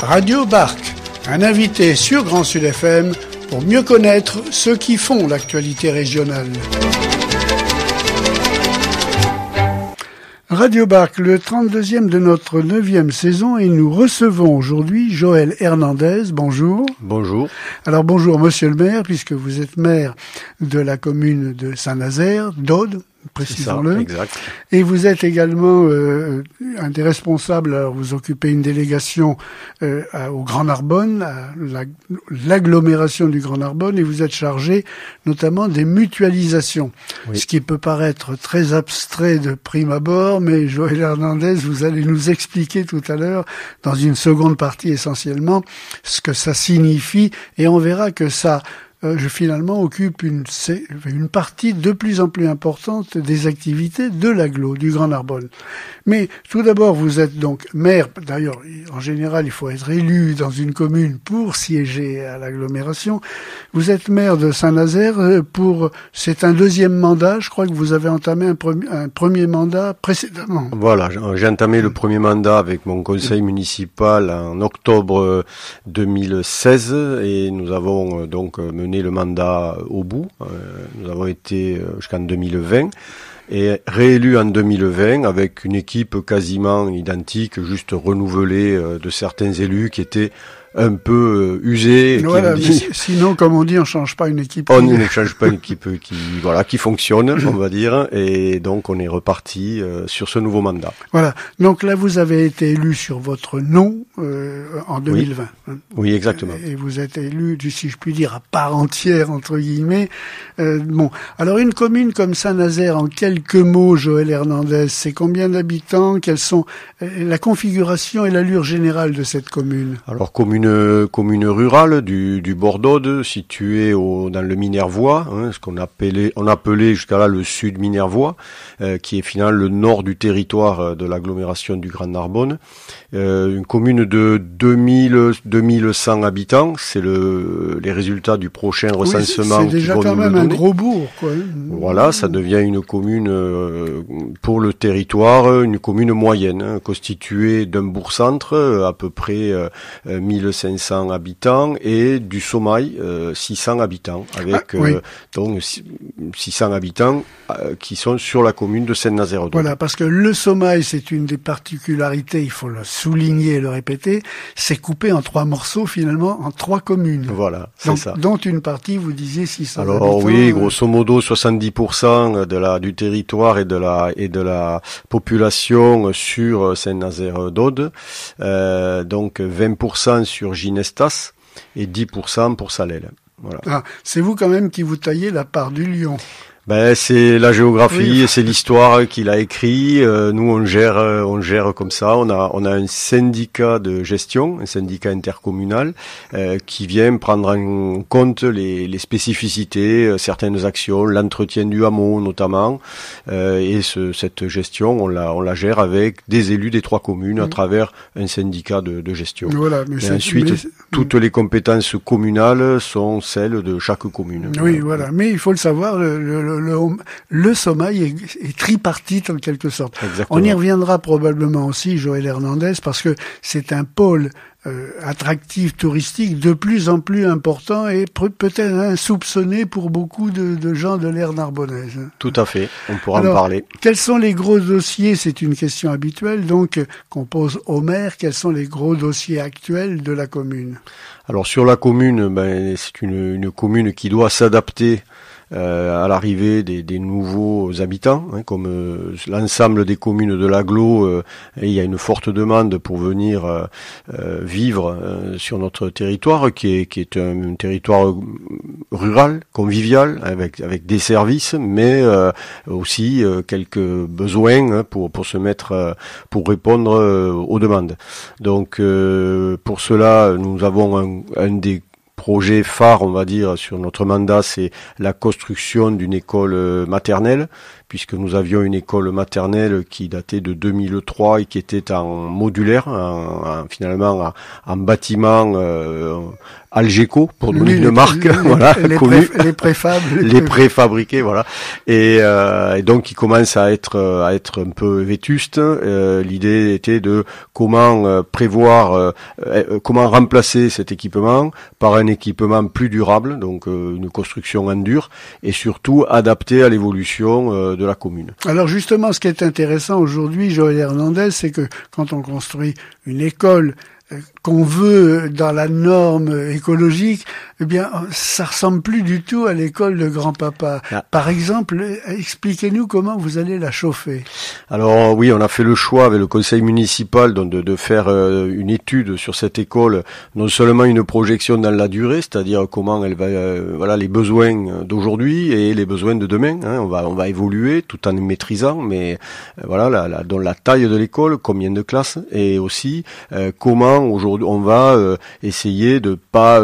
Radio Barc, un invité sur Grand Sud FM pour mieux connaître ceux qui font l'actualité régionale. Radio Barc, le 32e de notre 9e saison, et nous recevons aujourd'hui Joël Hernandez. Bonjour. Bonjour. Alors bonjour Monsieur le maire, puisque vous êtes maire de la commune de Saint-Nazaire, d'Aude, précisons-le. Exact. Et vous êtes également un des responsables, alors vous occupez une délégation au Grand Narbonne, à l'agglomération du Grand Narbonne, et vous êtes chargé notamment des mutualisations. Oui. Ce qui peut paraître très abstrait de prime abord, mais Joël Hernandez, vous allez nous expliquer tout à l'heure, dans une seconde partie essentiellement, ce que ça signifie, et on verra que ça finalement occupe une partie de plus en plus importante des activités de l'agglo, du Grand Narbonne. Mais tout d'abord, vous êtes donc maire. D'ailleurs, en général, il faut être élu dans une commune pour siéger à l'agglomération. Vous êtes maire de Saint-Nazaire c'est un deuxième mandat. Je crois que vous avez entamé un premier mandat précédemment. Voilà, j'ai entamé le premier mandat avec mon conseil municipal en octobre 2016 et nous avons donc mené le mandat au bout. Nous avons été jusqu'en 2020 et réélu en 2020 avec une équipe quasiment identique, juste renouvelée de certains élus qui étaient un peu usés. Voilà, sinon, comme on dit, on change pas une équipe. On ne change pas une équipe qui fonctionne, on va dire, et donc on est reparti sur ce nouveau mandat. Voilà. Donc là, vous avez été élu sur votre nom en 2020. Oui, oui, exactement. Et vous êtes élu, si je puis dire, à part entière entre guillemets. Bon, alors une commune comme Saint-Nazaire, en quelques mots, Joël Hernandez, c'est combien d'habitants? Quelles sont la configuration et l'allure générale de cette commune? Alors commune rurale du bord d'Aude, située dans le Minervois, ce qu'on appelait jusqu'à là le sud Minervois, qui est finalement le nord du territoire de l'agglomération du Grand Narbonne. Une commune de 2100 habitants, c'est les résultats du prochain recensement. Oui, c'est déjà quand même un gros bourg, quoi. Voilà, ça devient une commune pour le territoire, une commune moyenne, constituée d'un bourg-centre, à peu près 1500 habitants, et du Sommail, 600 habitants, avec donc 600 habitants qui sont sur la commune de Saint-Nazaire. Voilà, parce que le Sommail, c'est une des particularités, il faut le souligner et le répéter, c'est coupé en 3 morceaux, finalement, en 3 communes. Voilà, c'est ça. Dont une partie, vous disiez 600 habitants. Alors oui, grosso modo, 70% du territoire et de la population sur Saint-Nazaire d'Aude, donc 20% sur Ginestas et 10% pour Salelles. Voilà. Ah, c'est vous quand même qui vous taillez la part du lion. Ben c'est la géographie, c'est l'histoire qu'il a écrit. Nous on gère comme ça. On a un syndicat de gestion, un syndicat intercommunal qui vient prendre en compte les spécificités, certaines actions, l'entretien du hameau notamment. Et cette gestion, on la gère avec des élus des 3 communes à travers un syndicat de gestion. Voilà, ensuite, toutes les compétences communales sont celles de chaque commune. Oui, voilà. Mais il faut le savoir, le Sommail est tripartite en quelque sorte. Exactement. On y reviendra probablement aussi, Joël Hernandez, parce que c'est un pôle attractif touristique de plus en plus important et peut-être insoupçonné pour beaucoup de gens de l'aire narbonnaise. Tout à fait, on pourra en parler. Quels sont les gros dossiers? C'est une question habituelle donc qu'on pose au maire. Quels sont les gros dossiers actuels de la commune? Alors sur la commune, c'est une commune qui doit s'adapter à l'arrivée des nouveaux habitants, comme l'ensemble des communes de l'agglo, il y a une forte demande pour venir vivre sur notre territoire, qui est un territoire rural, convivial, avec des services, mais aussi quelques besoins pour se mettre, pour répondre aux demandes. Donc pour cela, nous avons un des projet phare, on va dire, sur notre mandat, c'est la construction d'une école maternelle, puisque nous avions une école maternelle qui datait de 2003 et qui était en modulaire, finalement en bâtiment Algeco, pour donner une marque, voilà, connue. Les préfab. Les préfabriqués, voilà. Et donc, il commence à être un peu vétuste. L'idée était de comment prévoir, comment remplacer cet équipement par un équipement plus durable, donc une construction en dur, et surtout adapté à l'évolution de la commune. Alors justement, ce qui est intéressant aujourd'hui, Joël Hernandez, c'est que quand on construit une école qu'on veut dans la norme écologique, eh bien, ça ressemble plus du tout à l'école de grand-papa. Ah. Par exemple, expliquez-nous comment vous allez la chauffer. Alors oui, on a fait le choix avec le conseil municipal de faire une étude sur cette école, non seulement une projection dans la durée, c'est-à-dire comment elle va, voilà, les besoins d'aujourd'hui et les besoins de demain. Hein, on va évoluer tout en maîtrisant, mais voilà, dans la taille de l'école, combien de classes, et aussi comment aujourd'hui on va essayer de pas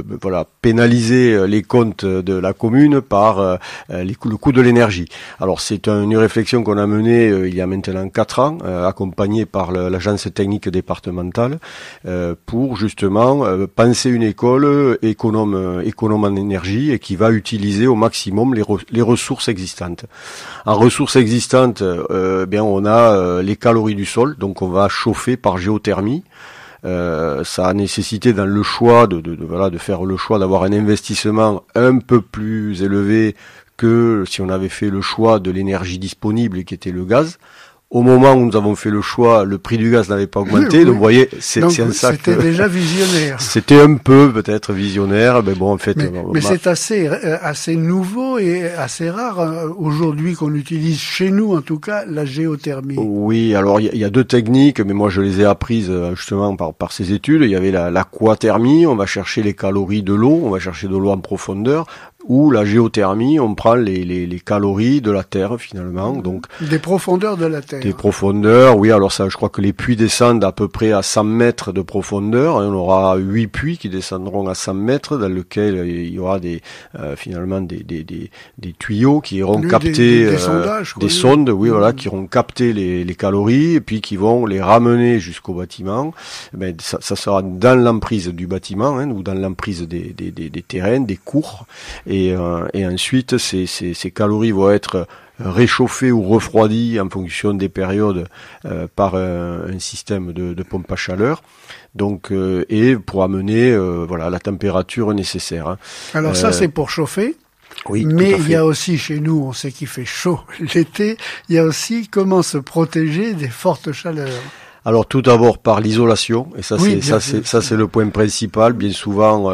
pénaliser les comptes de la commune par le coût de l'énergie. Alors c'est une réflexion qu'on a menée il y a maintenant 4 ans, accompagnée par l'agence technique départementale, pour justement penser une école économe en énergie et qui va utiliser au maximum les ressources existantes. En ressources existantes, bien on a les calories du sol, donc on va chauffer par géothermie. Ça a nécessité dans le choix de faire le choix d'avoir un investissement un peu plus élevé que si on avait fait le choix de l'énergie disponible qui était le gaz. Au moment où nous avons fait le choix, le prix du gaz n'avait pas augmenté, donc vous voyez, c'est un sac. C'était déjà visionnaire. C'était un peu peut-être visionnaire, mais bon en fait. Mais c'est assez nouveau et assez rare aujourd'hui qu'on utilise chez nous en tout cas la géothermie. Oui, alors il y a 2 techniques, mais moi je les ai apprises justement par ces études. Il y avait l'aquathermie, on va chercher les calories de l'eau, on va chercher de l'eau en profondeur. Ou la géothermie, on prend les calories de la terre finalement, donc des profondeurs de la terre. Des profondeurs, oui. Alors ça, je crois que les puits descendent à peu près à 100 mètres de profondeur. On aura 8 puits qui descendront à 100 mètres, dans lesquels il y aura finalement des tuyaux qui iront capter des sondages, des sondes, oui, voilà, qui iront capter les calories et puis qui vont les ramener jusqu'au bâtiment. Ben ça sera dans l'emprise du bâtiment, ou dans l'emprise des terrains, des cours. Et ensuite, ces calories vont être réchauffées ou refroidies en fonction des périodes par un système de pompe à chaleur. Donc, et pour amener la température nécessaire. Hein. Alors ça, c'est pour chauffer. Oui, mais il y a aussi chez nous, on sait qu'il fait chaud l'été, il y a aussi comment se protéger des fortes chaleurs. Alors tout d'abord par l'isolation, et ça c'est le point principal. Bien souvent,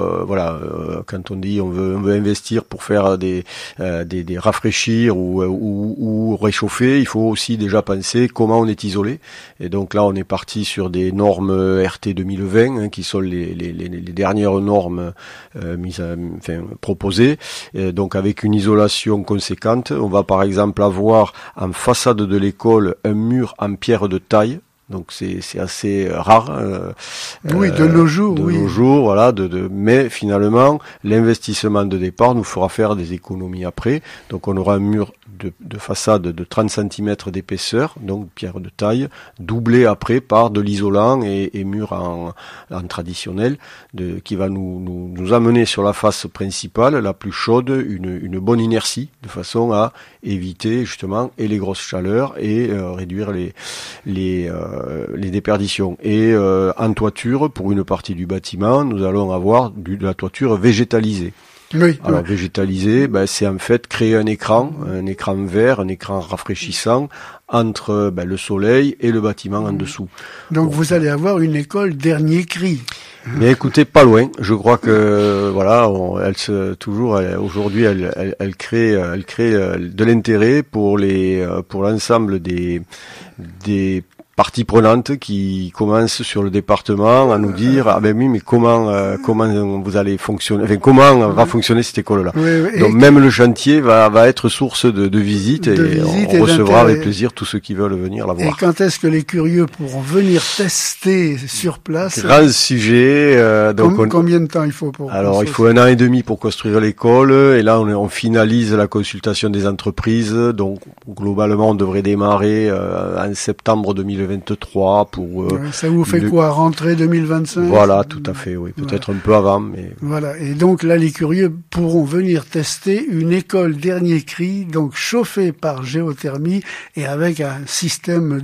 quand on dit on veut investir pour faire des rafraîchir ou réchauffer, il faut aussi déjà penser comment on est isolé. Et donc là, on est parti sur des normes RT 2020 qui sont les dernières normes proposées. Et donc avec une isolation conséquente, on va par exemple avoir en façade de l'école un mur en pierre de taille. Donc c'est assez rare. Oui, de nos jours, oui. De nos jours, voilà. Mais finalement, l'investissement de départ nous fera faire des économies après. Donc on aura un mur de façade de 30 cm d'épaisseur, donc pierre de taille, doublé après par de l'isolant et mur en traditionnel, qui va nous amener sur la face principale, la plus chaude, une bonne inertie, de façon à éviter justement et les grosses chaleurs et réduire les déperditions. Et en toiture, pour une partie du bâtiment, nous allons avoir de la toiture végétalisée. Oui. Alors végétalisé, c'est en fait créer un écran vert, un écran rafraîchissant entre le soleil et le bâtiment en dessous. Donc vous allez avoir une école dernier cri. Mais écoutez, pas loin. Je crois que aujourd'hui elle crée de l'intérêt pour l'ensemble des parties prenantes qui commencent sur le département à nous dire mais comment vous allez fonctionner, comment va fonctionner cette école là. Oui, donc même le chantier va être source de visite et on recevra avec plaisir tous ceux qui veulent venir la voir. Et quand est-ce que les curieux pourront venir tester sur place? Grand sujet. Combien de temps il faut pour... Alors, il faut 1 an et demi pour construire l'école, et là, on finalise la consultation des entreprises. Donc, globalement, on devrait démarrer en septembre 2023 pour... ça vous fait quoi, rentrée 2025? Voilà, tout à fait, oui. Peut-être un peu avant, mais... Voilà. Et donc, là, les curieux pourront venir tester une école dernier cri, donc chauffée par géothermie et avec un système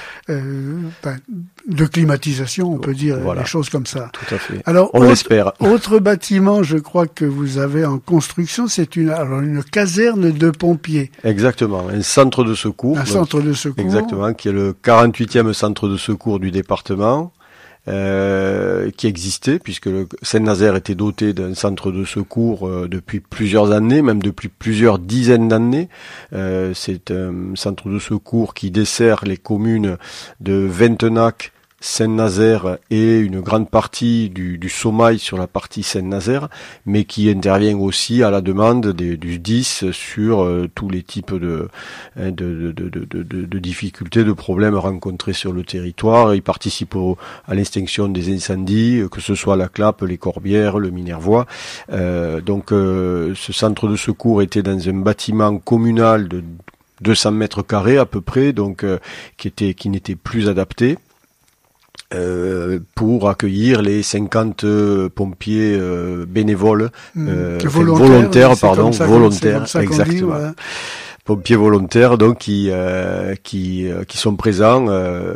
de climatisation, on peut dire, voilà. Des choses comme ça. Tout à fait. Alors, on l'espère. Autre bâtiment, je crois que vous avez en construction, c'est une caserne de pompiers. Exactement, un centre de secours. Centre de secours. Exactement, qui est le 48e centre de secours du département. Qui existait, puisque Saint-Nazaire était doté d'un centre de secours depuis plusieurs années, même depuis plusieurs dizaines d'années. C'est un centre de secours qui dessert les communes de Ventenac, Saint-Nazaire et une grande partie du Somail sur la partie Saint-Nazaire, mais qui intervient aussi à la demande du SDIS sur tous les types de difficultés, de problèmes rencontrés sur le territoire. Il participe à l'extinction des incendies, que ce soit la Clappe, les Corbières, le Minervois. Donc ce centre de secours était dans un bâtiment communal de 200 mètres carrés à peu près, donc qui n'était plus adapté. Pour accueillir les 50 pompiers bénévoles, volontaires, exactement. Dit, voilà. Pompiers volontaires, donc qui sont présents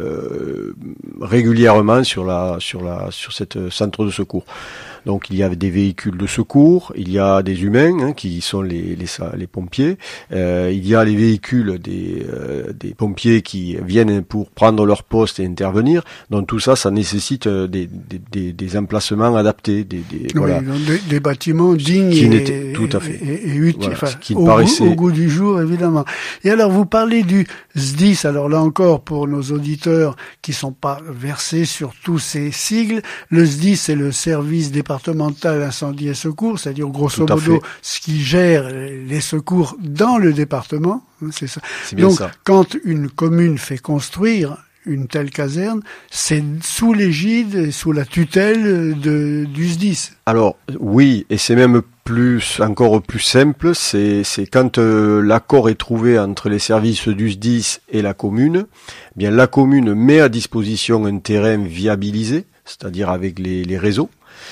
régulièrement sur cette centre de secours. Donc il y a des véhicules de secours, il y a des humains qui sont les pompiers, il y a les véhicules des pompiers qui viennent pour prendre leur poste et intervenir. Donc tout ça, ça nécessite des emplacements adaptés, voilà. Des bâtiments dignes tout à fait. Et utiles, voilà, au goût du jour évidemment. Et alors vous parlez du SDIS. Alors là encore, pour nos auditeurs qui sont pas versés sur tous ces sigles, le SDIS c'est le service départemental incendie et secours, c'est-à-dire grosso modo ce qui gère les secours dans le département, c'est ça. Donc ça. quand une commune fait construire une telle caserne, c'est sous l'égide et sous la tutelle du SDIS. Alors oui, et c'est même encore plus simple, c'est quand l'accord est trouvé entre les services du SDIS et la commune, eh bien la commune met à disposition un terrain viabilisé, c'est-à-dire avec les réseaux.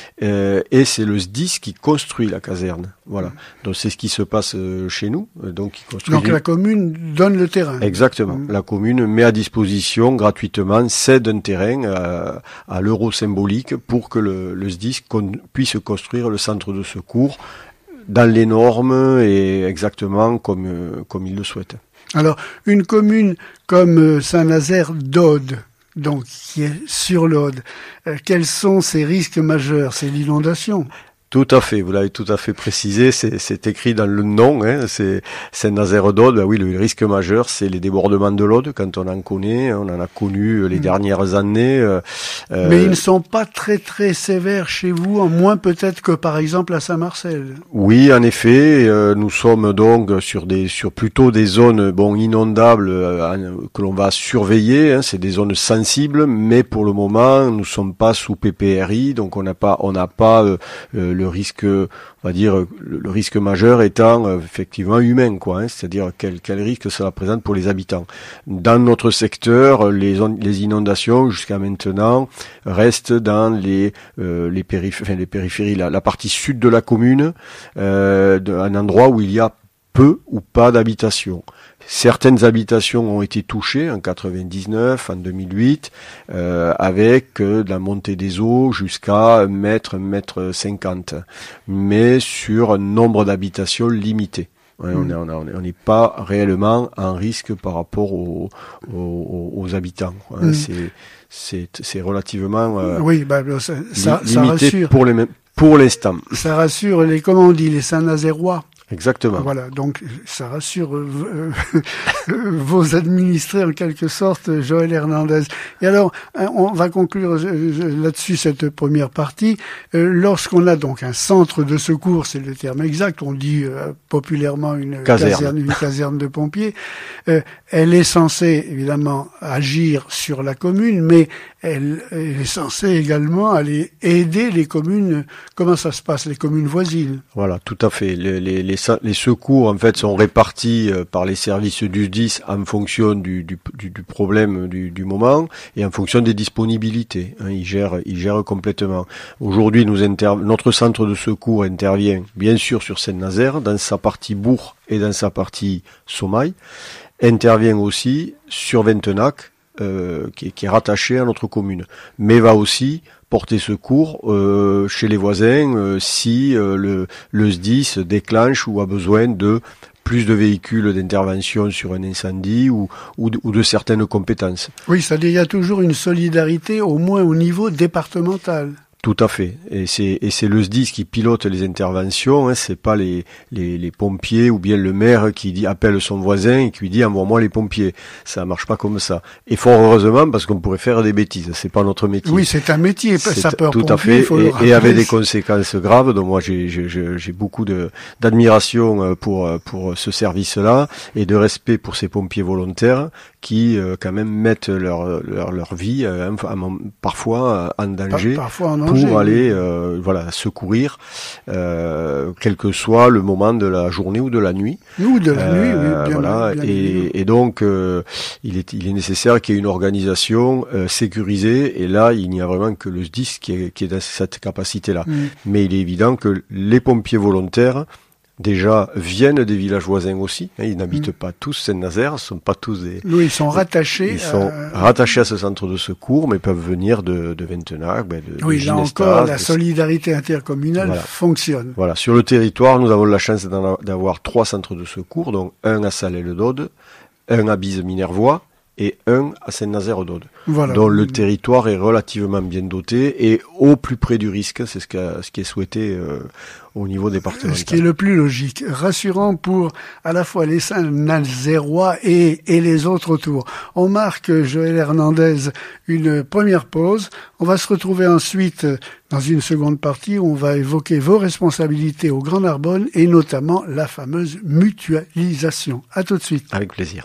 Et c'est le SDIS qui construit la caserne. Voilà. Donc c'est ce qui se passe chez nous. Donc la commune donne le terrain. Exactement. La commune met à disposition gratuitement, cède un terrain à l'euro symbolique pour que le SDIS puisse construire le centre de secours dans les normes et exactement comme il le souhaite. Alors une commune comme Saint-Nazaire d'Aude, donc qui est sur l'Aude, quels sont ses risques majeurs? C'est l'inondation. Tout à fait, vous l'avez tout à fait précisé, c'est écrit dans le nom, c'est Saint-Nazaire d'Aude. Ben oui, le risque majeur, c'est les débordements de l'Aude, quand on en connaît, on en a connu les dernières années. Mais ils ne sont pas très très sévères chez vous, en moins peut-être que par exemple à Saint-Marcel. Oui, en effet, nous sommes donc sur plutôt des zones inondables que l'on va surveiller, c'est des zones sensibles, mais pour le moment, nous sommes pas sous PPRI, donc on n'a pas le risque, on va dire, le risque majeur étant effectivement humain, c'est-à-dire quel risque cela présente pour les habitants. Dans notre secteur, les inondations jusqu'à maintenant restent dans les périphéries, la partie sud de la commune, un endroit où il y a peu ou pas d'habitations. Certaines habitations ont été touchées en 99, en 2008, avec de la montée des eaux jusqu'à 1 mètre 50, mais sur un nombre d'habitations limité. On n'est pas réellement en risque par rapport aux habitants. C'est relativement ça limité rassure. pour l'instant. Ça rassure les Saint-Nazarois Exactement. Voilà, donc ça rassure vos administrés en quelque sorte, Joël Hernandez. Et alors, on va conclure là-dessus cette première partie. Lorsqu'on a donc un centre de secours, c'est le terme exact, on dit populairement une caserne de pompiers, elle est censée évidemment agir sur la commune, mais elle est censée également aller aider les communes. Comment ça se passe, les communes voisines? Voilà, tout à fait. Les secours, en fait, sont répartis par les services du 10 en fonction du problème du moment et en fonction des disponibilités. Hein, ils gèrent complètement. Aujourd'hui, notre centre de secours intervient bien sûr sur Saint-Nazaire, dans sa partie bourg et dans sa partie Sommail. Intervient aussi sur Ventenac, qui est rattaché à notre commune, mais va aussi porter secours chez les voisins si le SDIS déclenche ou a besoin de plus de véhicules d'intervention sur un incendie ou de certaines compétences. Oui, c'est-à-dire il y a toujours une solidarité, au moins au niveau départemental. Tout à fait. Et c'est le SDIS qui pilote les interventions, hein, c'est pas les pompiers ou bien le maire qui appelle son voisin et qui lui dit envoie-moi les pompiers. Ça marche pas comme ça. Et fort heureusement, parce qu'on pourrait faire des bêtises. C'est pas notre métier. Oui, c'est un métier, sapeur-pompier. Tout à fait. Et avec des conséquences graves. Donc moi, j'ai beaucoup d'admiration pour ce service-là et de respect pour ces pompiers volontaires qui quand même mettent leur vie parfois en danger. Parfois en danger. Pour aller secourir quel que soit le moment de la journée ou de la nuit. Ou de la nuit, oui, voilà. Et donc il est nécessaire qu'il y ait une organisation sécurisée, et là il n'y a vraiment que le SDIS qui est dans cette capacité-là. Mais il est évident que les pompiers volontaires déjà viennent des villages voisins aussi. Hein, ils n'habitent pas tous Saint-Nazaire, ne sont pas tous des... Oui, ils sont rattachés. Ils sont rattachés à ce centre de secours, mais peuvent venir de Ventenac, oui, là encore, la solidarité intercommunale fonctionne. Voilà, sur le territoire, nous avons la chance d'avoir 3 centres de secours, donc un à Salelles-d'Aude, un à Bise-Minervois et un à Saint-Nazaire-d'Aude. Voilà. Donc le territoire est relativement bien doté et au plus près du risque, c'est ce qui est souhaité au niveau départemental. Ce qui est le plus logique, rassurant pour à la fois les Saint-Nazarois et les autres autour. On marque, Joël Hernandez, une première pause. On va se retrouver ensuite dans une seconde partie où on va évoquer vos responsabilités au Grand Narbonne et notamment la fameuse mutualisation. À tout de suite. Avec plaisir.